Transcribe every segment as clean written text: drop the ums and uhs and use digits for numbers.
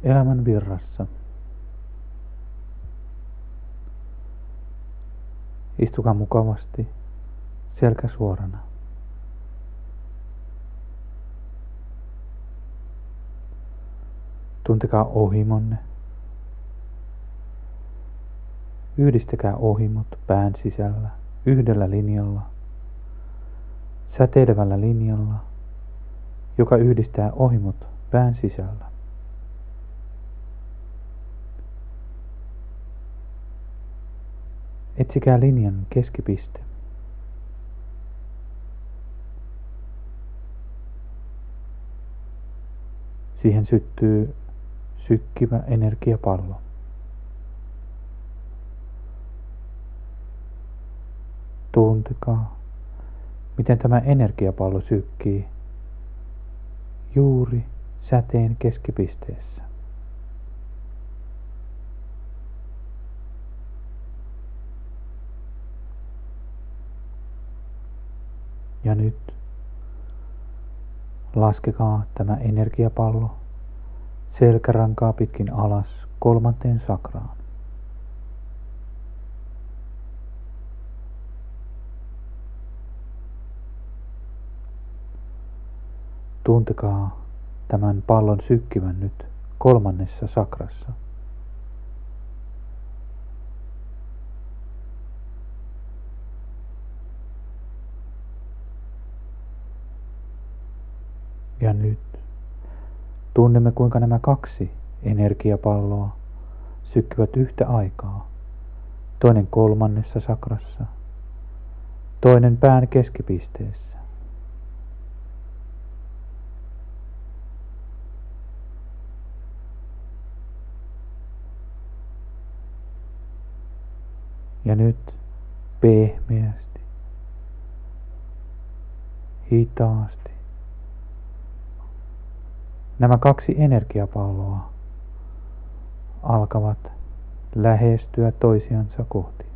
elämän virrassa. Istukaa mukavasti, selkä suorana. Tuntekaa ohimonne. Yhdistäkää ohimot pään sisällä yhdellä linjalla, säteilevällä linjalla, joka yhdistää ohimot pään sisällä. Etsikää linjan keskipiste. Siihen syttyy sykkivä energiapallo. Tuntekaa, miten tämä energiapallo sykkii juuri säteen keskipisteessä. Ja nyt laskekaa tämä energiapallo selkärankaa pitkin alas 3. sakraan. Tuntekaa tämän pallon sykkivän nyt 3. sakrassa. Ja nyt tunnemme, kuinka nämä 2 energiapalloa sykkivät yhtä aikaa. Toinen 3. sakrassa, toinen pään keskipisteessä. Ja nyt pehmeästi, hitaasti nämä 2 energiapalloa alkavat lähestyä toisiansa kohti.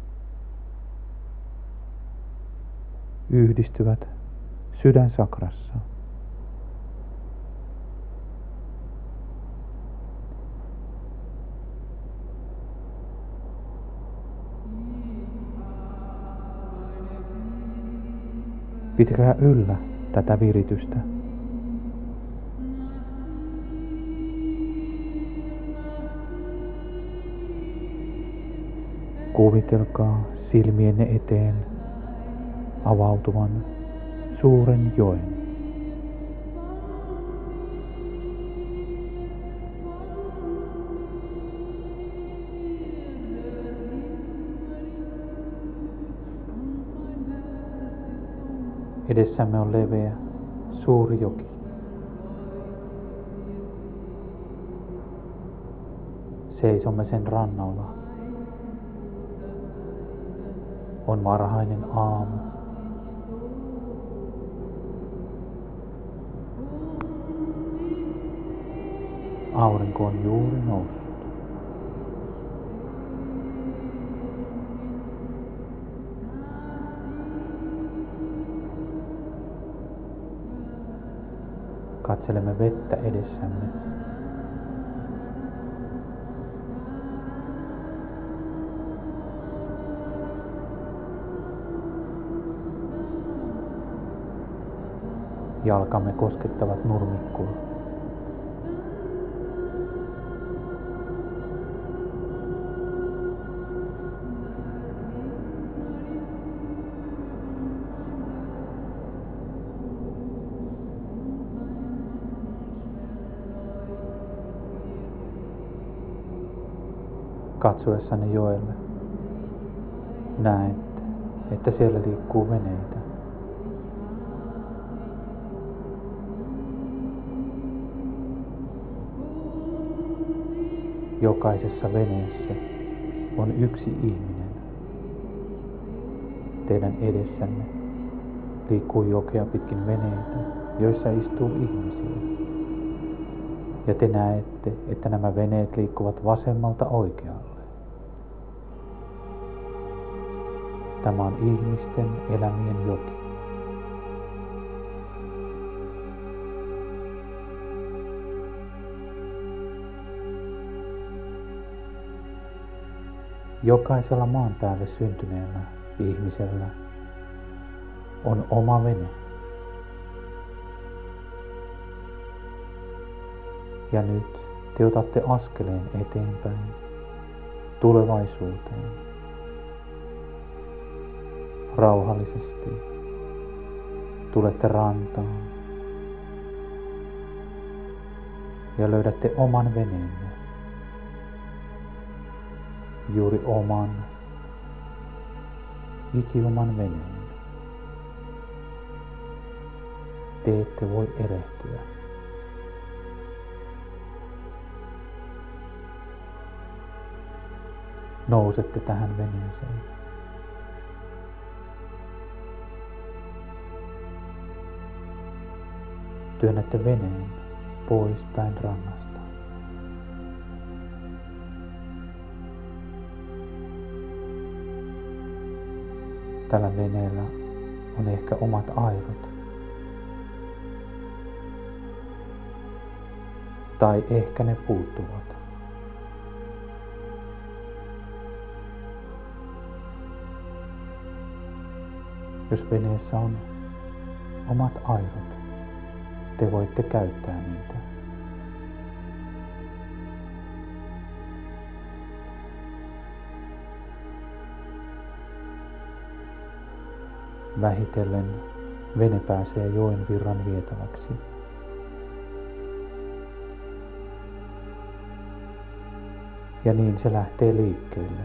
Yhdistyvät sydänsakrassa. Pitäkää yllä tätä viritystä. Kuvitelkaa silmienne eteen avautuvan suuren joen. Edessämme on leveä, suuri joki. Seisomme sen rannalla. On varhainen aamu. Aurinko on juuri noussut. Katselemme vettä edessämme. Jalkamme koskettavat nurmikkoa. Katsoessanne joelle näette, että siellä liikkuu veneitä. Jokaisessa veneessä on yksi ihminen. Teidän edessänne liikkuu jokea pitkin veneitä, joissa istuu ihmisiä. Ja te näette, että nämä veneet liikkuvat vasemmalta oikealle. Tämä on ihmisten elämien joki. Jokaisella maan päälle syntyneellä ihmisellä on oma vene. Ja nyt te otatte askeleen eteenpäin tulevaisuuteen. Rauhallisesti tulette rantaan ja löydätte oman veneenne. Juuri oman, ikioman veneen. Te ette voi erehtyä. Nousette tähän veneeseen. Työnnätte veneen pois päin rannasta. Tällä veneellä on ehkä omat airot. Tai ehkä ne puuttuvat. Jos veneessä on omat airot, te voitte käyttää niitä. Vähitellen vene pääsee joen virran vietäväksi. Ja niin se lähtee liikkeelle.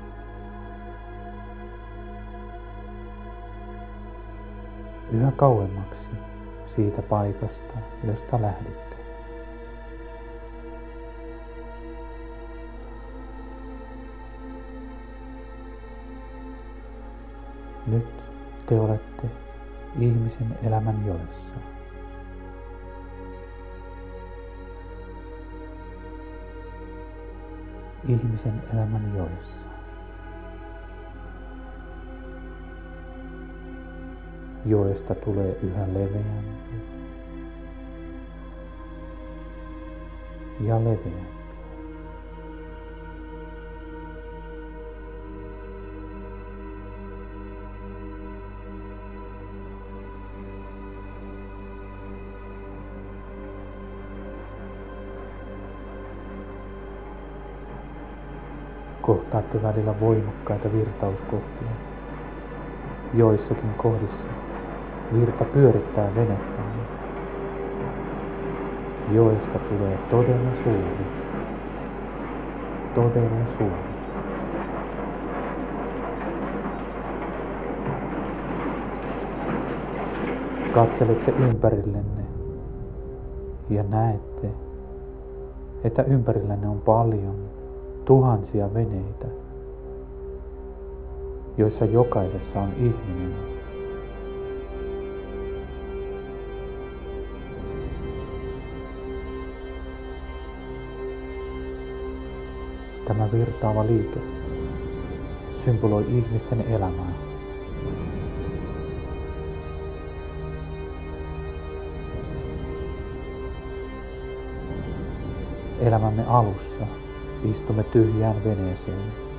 Yhä kauemmaksi siitä paikasta, josta lähditte. Nyt te olette ihmisen elämän joessa. Ihmisen elämän joessa. Joesta tulee yhä leveämpi ja leveämpi. Kohtaatte välillä voimakkaita virtauskohtia. Joissakin kohdissa virta pyörittää venettänne. Joesta tulee todella suuri. Todella suuri. Katselette ympärillenne ja näette, että ympärillänne on paljon, tuhansia veneitä, joissa jokaisessa on ihminen. Tämä virtaava liike symboloi ihmisten elämää. Elämämme alussa istumme tyhjään veneeseen.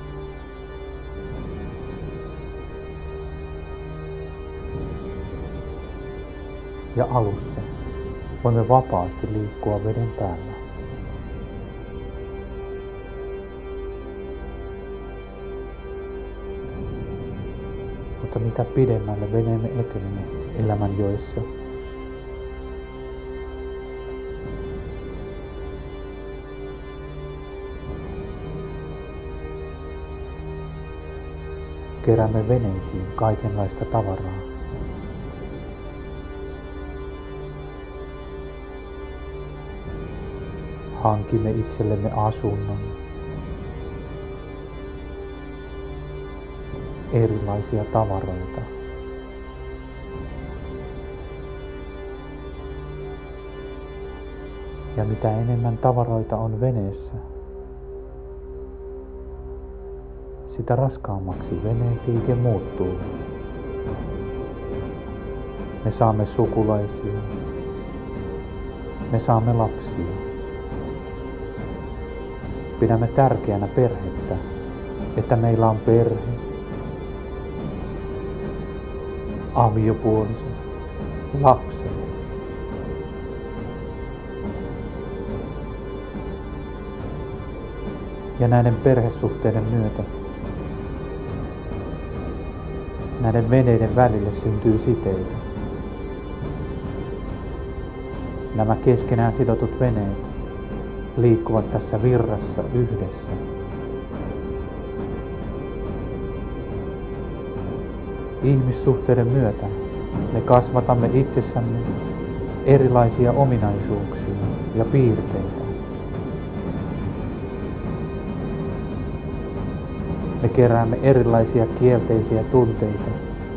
Ja alussa voimme vapaasti liikkua veden päällä. Mutta mitä pidemmälle veneemme etenemme elämän joessa, keräämme veneisiin kaikenlaista tavaraa. Hankimme itsellemme asunnon, erilaisia tavaroita. Ja mitä enemmän tavaroita on veneessä, sitä raskaammaksi veneen liike muuttuu. Me saamme sukulaisia, me saamme lapsia. Pidämme tärkeänä perhettä että meillä on perhe, aviopuoliso, lapset. Ja näiden perhesuhteiden myötä näiden veneiden välille syntyy siteitä. Nämä keskenään sidotut veneet liikkuvat tässä virrassa yhdessä. Ihmissuhteiden myötä me kasvatamme itsessämme erilaisia ominaisuuksia ja piirteitä. Me keräämme erilaisia kielteisiä tunteita,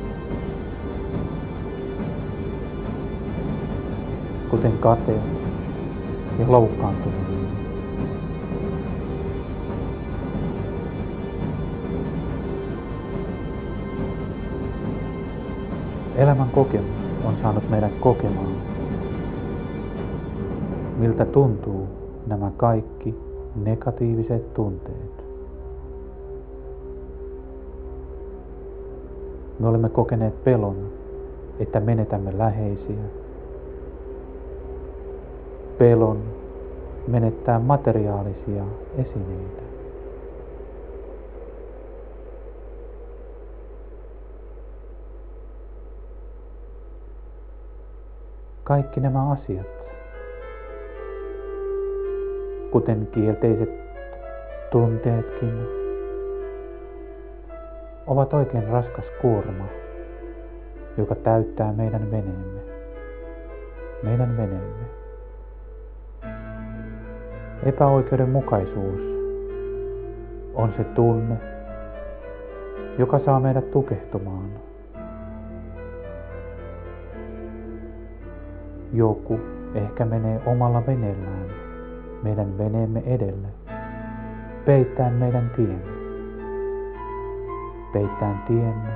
kuten kateus ja loukkaantuminen. Elämän kokemus on saanut meidät kokemaan, miltä tuntuu nämä kaikki negatiiviset tunteet. Me olemme kokeneet pelon, että menetämme läheisiä. Pelon menettää materiaalisia esineitä. Kaikki nämä asiat, kuten kielteiset tunteetkin, ovat oikein raskas kuorma, joka täyttää meidän veneemme. Meidän veneemme. Epäoikeudenmukaisuus on se tunne, joka saa meidät tukehtumaan. Joku ehkä menee omalla veneellään meidän veneemme edelle, peittäen meidän tiemme. Peittäen tiemme.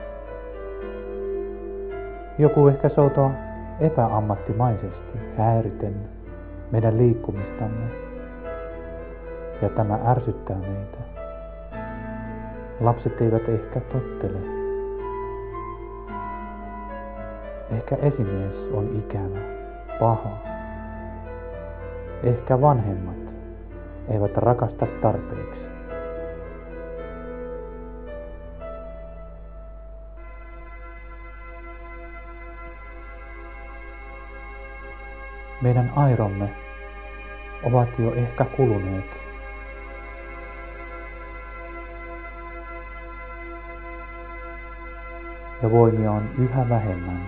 Joku ehkä soutoo epäammattimaisesti häiriten meidän liikkumistamme, ja tämä ärsyttää meitä. Lapset eivät ehkä tottele. Ehkä esimies on ikävä, paha. Ehkä vanhemmat eivät rakasta tarpeeksi. Meidän airomme ovat jo ehkä kuluneet. Ja voimia on yhä vähemmän.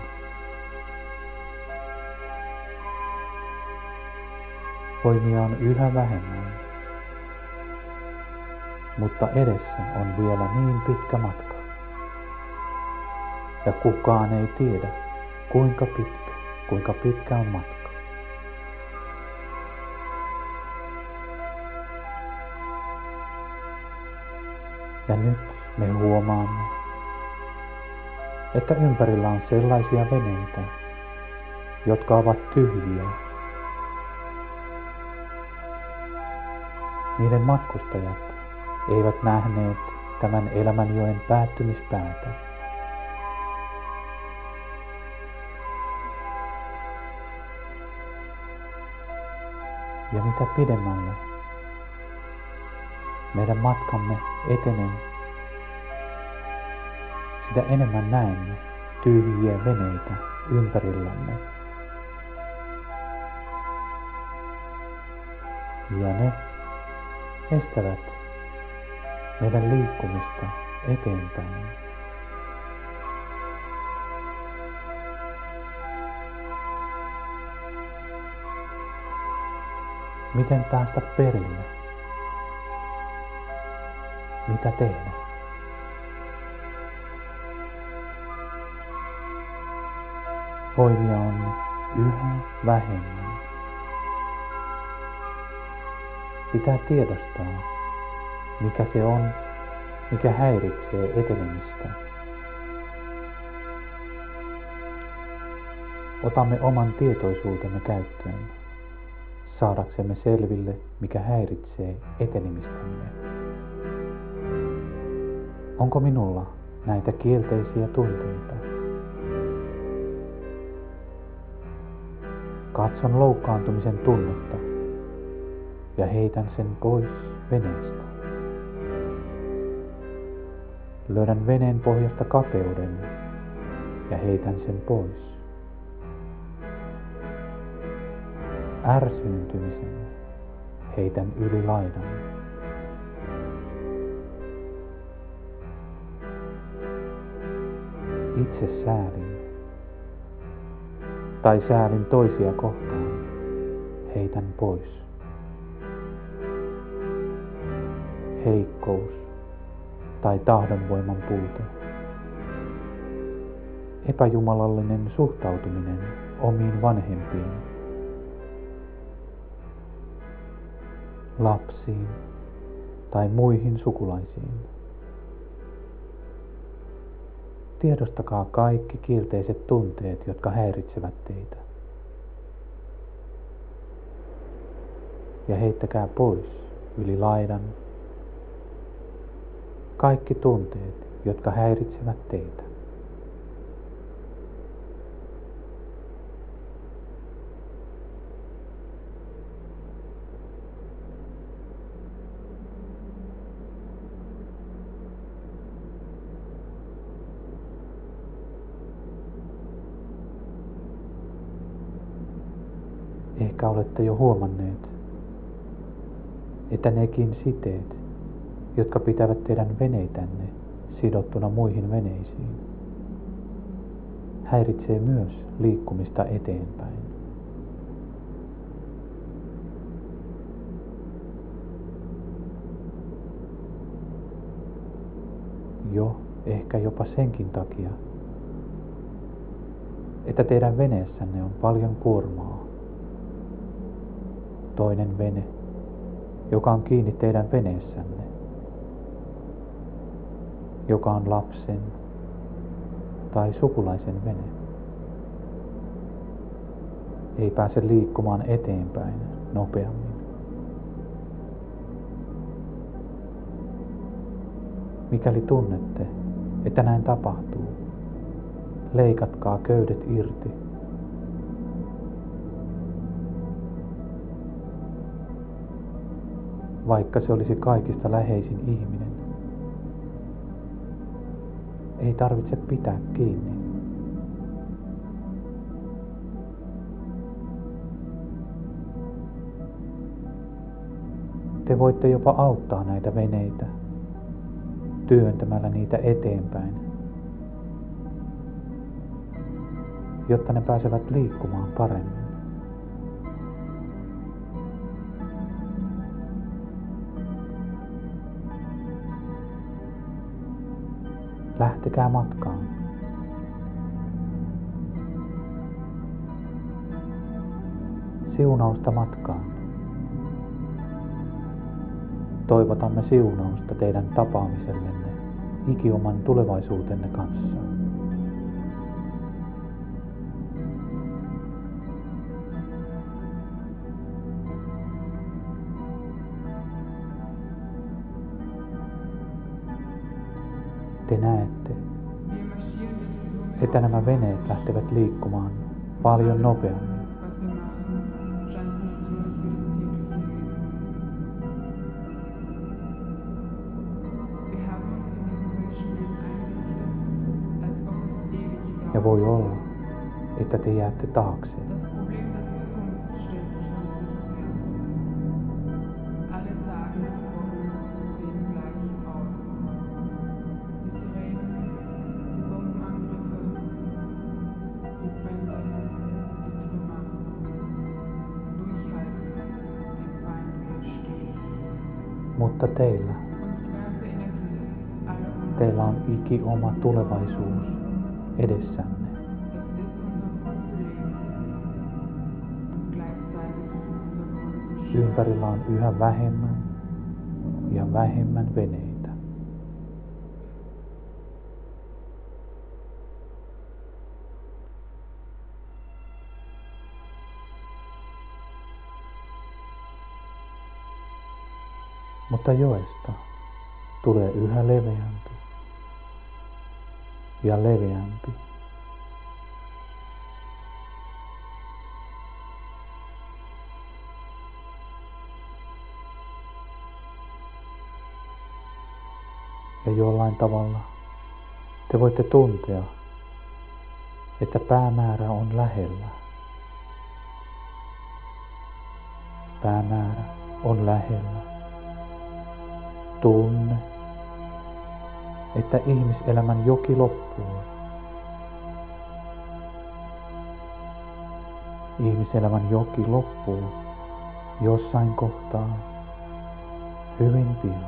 Voimia on yhä vähemmän. Mutta edessä on vielä niin pitkä matka. Ja kukaan ei tiedä, kuinka pitkä on matka. Ja nyt me huomaamme, että ympärillä on sellaisia veneitä, jotka ovat tyhjiä. Niiden matkustajat eivät nähneet tämän elämänjoen päättymispäätä. Ja mitä pidemmälle meidän matkamme etenee, sitä enemmän näemme tyhjiä veneitä ympärillämme. Ja ne estävät meidän liikkumista eteenpäin. Miten päästä perille? Mitä tehdä? Voimia on yhä vähemmän. Pitää tiedostaa, mikä se on, mikä häiritsee etenemistä. Otamme oman tietoisuutemme käyttöön, saadaksemme selville, mikä häiritsee etenemistämme. Onko minulla näitä kielteisiä tunteita? Katson loukkaantumisen tunnetta ja heitän sen pois veneestä. Löydän veneen pohjasta kateuden ja heitän sen pois. Ärsyyntymisen heitän yli laidan. Itse säälin tai säälin toisia kohtaan heitän pois. Heikkous tai tahdonvoiman puute. Epäjumalallinen suhtautuminen omiin vanhempiin, lapsiin tai muihin sukulaisiin. Tiedostakaa kaikki kielteiset tunteet, jotka häiritsevät teitä. Ja heittäkää pois yli laidan kaikki tunteet, jotka häiritsevät teitä. Ehkä olette jo huomanneet, että nekin siteet, jotka pitävät teidän veneitänne sidottuna muihin veneisiin, häiritsee myös liikkumista eteenpäin. Ehkä jopa senkin takia, että teidän veneessänne on paljon kuormaa. Toinen vene, joka on kiinni teidän veneessänne, joka on lapsen tai sukulaisen vene, ei pääse liikkumaan eteenpäin nopeammin. Mikäli tunnette, että näin tapahtuu, leikatkaa köydet irti. Vaikka se olisi kaikista läheisin ihminen, ei tarvitse pitää kiinni. Te voitte jopa auttaa näitä veneitä työntämällä niitä eteenpäin, jotta ne pääsevät liikkumaan paremmin. Lähtekää matkaan. Siunausta matkaan. Toivotamme siunausta teidän tapaamisellenne ikioman tulevaisuutenne kanssa. Te näette, että nämä veneet lähtevät liikkumaan paljon nopeammin. Ja voi olla, että te jäätte taakse. Mutta teillä on ikioma tulevaisuus edessänne. Ympärillä on yhä vähemmän ja vähemmän veneitä. Mutta joesta tulee yhä leveämpi ja leveämpi. Ja jollain tavalla te voitte tuntea, että päämäärä on lähellä. Päämäärä on lähellä. Tunne, että ihmiselämän joki loppuu. Ihmiselämän joki loppuu jossain kohtaa hyvin pian.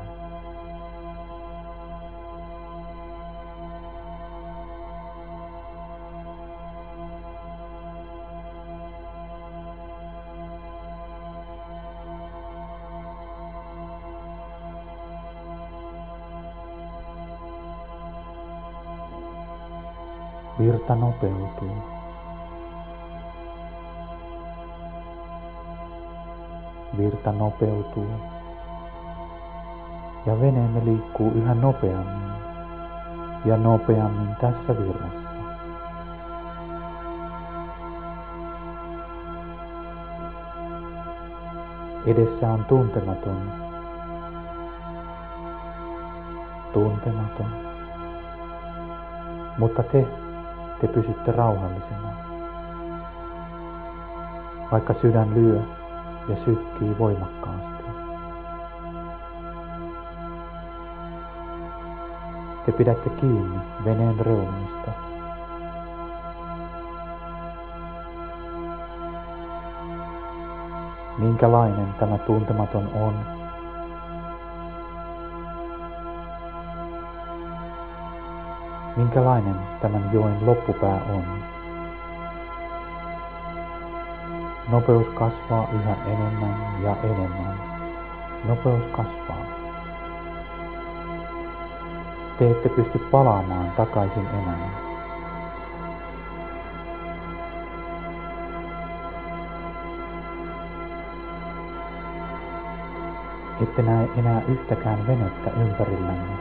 Virta nopeutuu. Virta nopeutuu. Ja veneemme liikkuu yhä nopeammin ja nopeammin tässä virrassa. Edessä on tuntematon. Tuntematon. Mutta te pysytte rauhallisena. Vaikka sydän lyö ja sykkii voimakkaasti. Te pidätte kiinni veneen reunoista. Minkälainen tämä tuntematon on? Minkälainen tämän joen loppupää on? Nopeus kasvaa yhä enemmän ja enemmän. Nopeus kasvaa. Te ette pysty palaamaan takaisin enää. Ette näe enää yhtäkään venettä ympärillänne.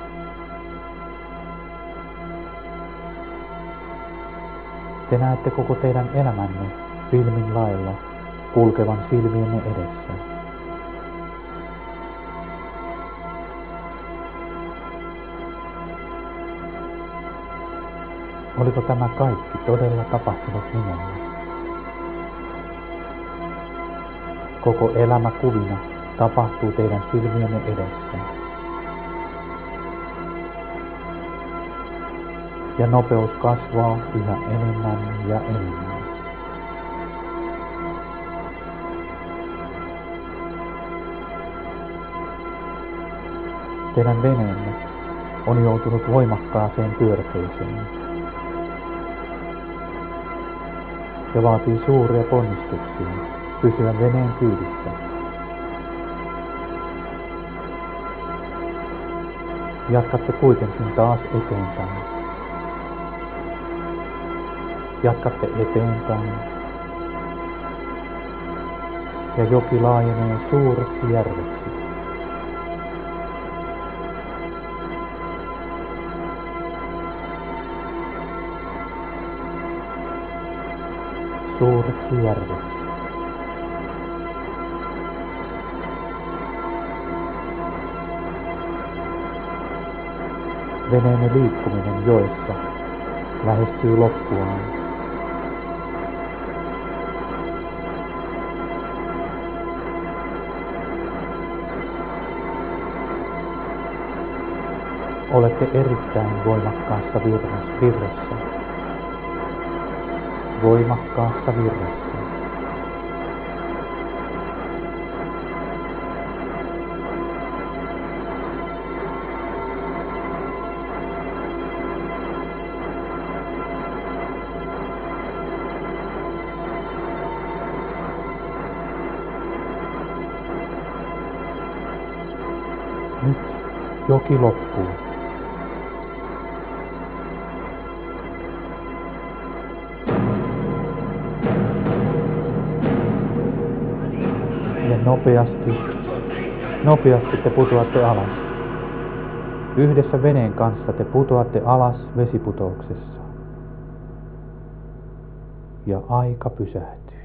Te näette koko teidän elämänne filmin lailla kulkevan silmienne edessä. Oliko tämä kaikki todella tapahtunut minulle? Koko elämä kuvina tapahtuu teidän silmienne edessä. Ja nopeus kasvaa yhä enemmän ja enemmän. Teidän veneenne on joutunut voimakkaaseen pyörteeseen ja vaatii suuria ponnistuksia pysyä veneen kyydissä. Jatkatte kuitenkin taas eteenpäin. Jatkatte eteenpäin. Ja joki laajenee suureksi järveksi. Suureksi järveksi. Veneenne liikkuminen joessa lähestyy loppuaan. Olette erittäin voimakkaassa virrassa. Voimakkaassa virrassa. Nyt joki loppuu. Ja nopeasti te putoatte alas. Yhdessä veneen kanssa te putoatte alas vesiputouksessa. Ja aika pysähtyy.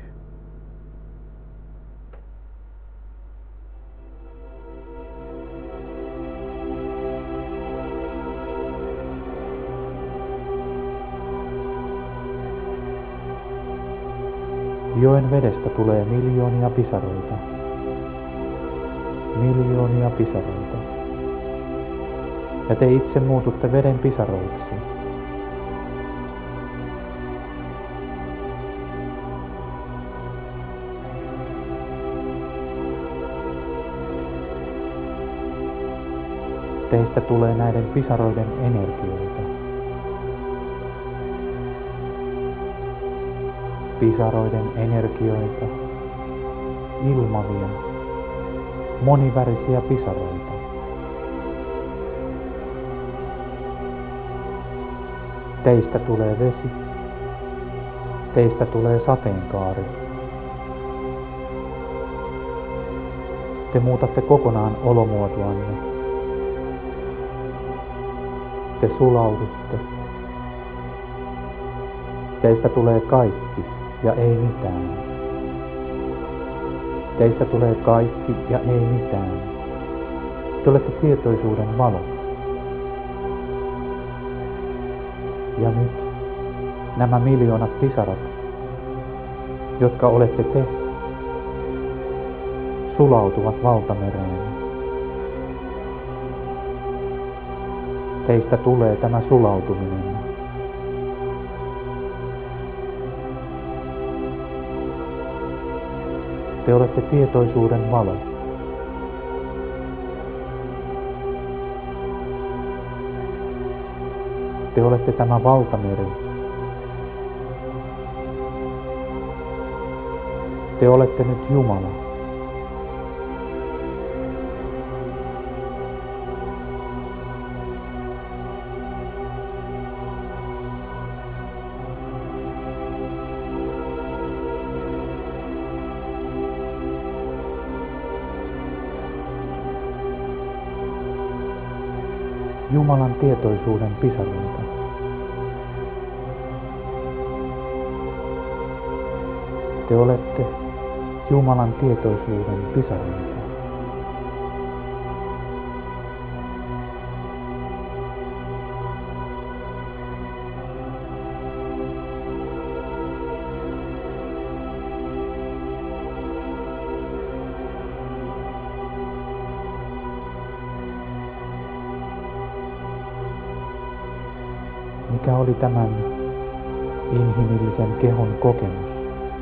Joen vedestä tulee miljoonia pisaroita. Miljoonia pisaroita. Ja te itse muututte veden pisaroiksi. Teistä tulee näiden pisaroiden energioita. Pisaroiden energioita, ilmavia, monivärisiä pisaroita. Teistä tulee vesi, teistä tulee sateenkaari. Te muutatte kokonaan olomuotoanne. Te sulaudutte. Teistä tulee kaikki ja ei mitään. Teistä tulee kaikki ja ei mitään. Te olette tietoisuuden valo. Ja nyt nämä miljoonat pisarat, jotka olette te, sulautuvat valtamereen. Teistä tulee tämä sulautuminen. Te olette tietoisuuden valo. Te olette tämä valtameri. Te olette nyt Jumala. Jumalan tietoisuuden pisaroita. Te olette Jumalan tietoisuuden pisaroita. Mikä oli tämän inhimillisen kehon kokemus?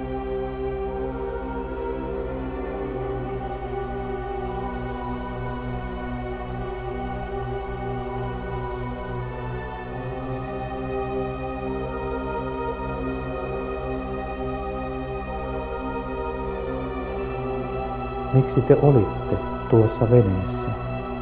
Miksi te olitte tuossa veneessä?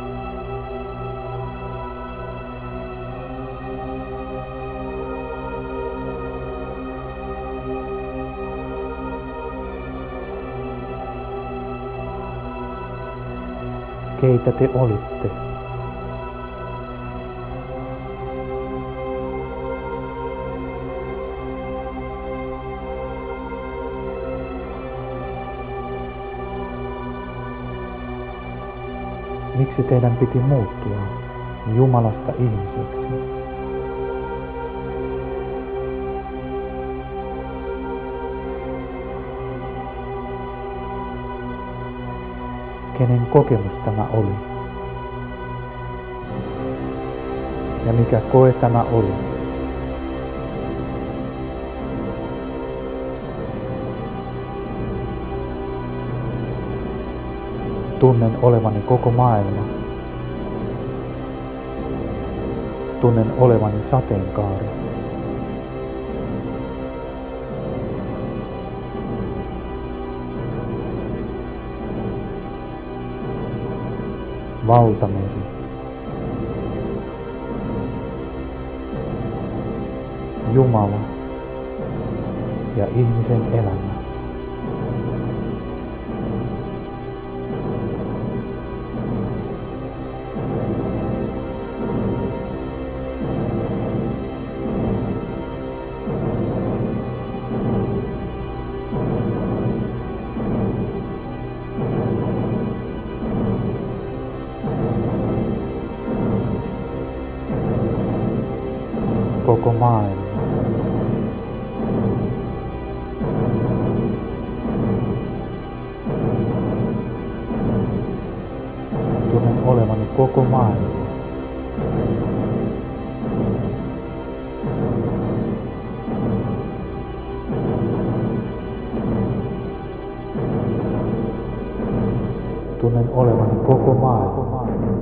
Keitä te olitte? Miksi teidän piti muuttua Jumalasta ihmiseksi? Kenen kokemus tämä oli? Ja mikä koe tämä oli? Tunnen olevani koko maailma. Tunnen olevani sateenkaari. Valtameri. Jumala ja ihmisen elämä. koko maailma. Tunnen olevani koko maailma. Tunnen olevani koko maailma.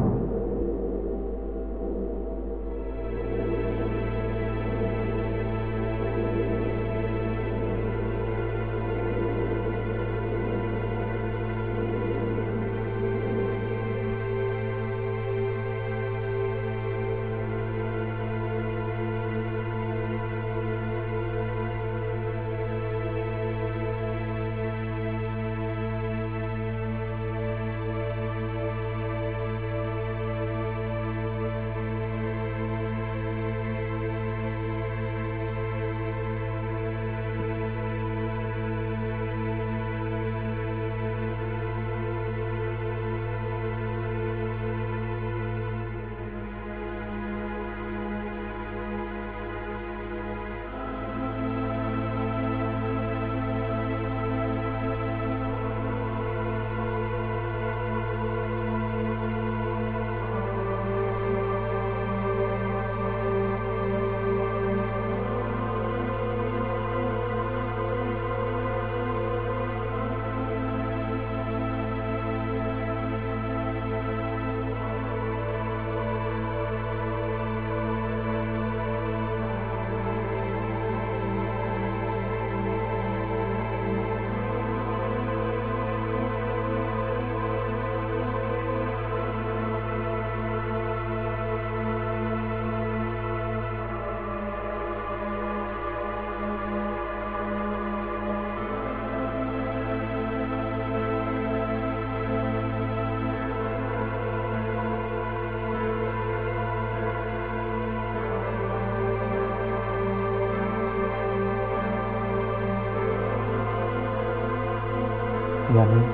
Ja nyt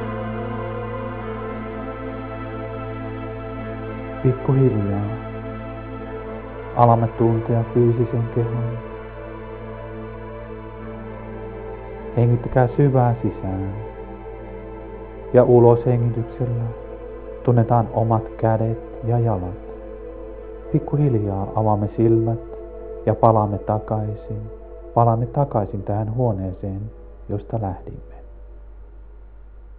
pikkuhiljaa alamme tuntea fyysisen kehon. Hengittäkää syvään sisään ja ulos hengityksellä tunnetaan omat kädet ja jalat. Pikkuhiljaa avaamme silmät ja palaamme takaisin tähän huoneeseen, josta lähdimme.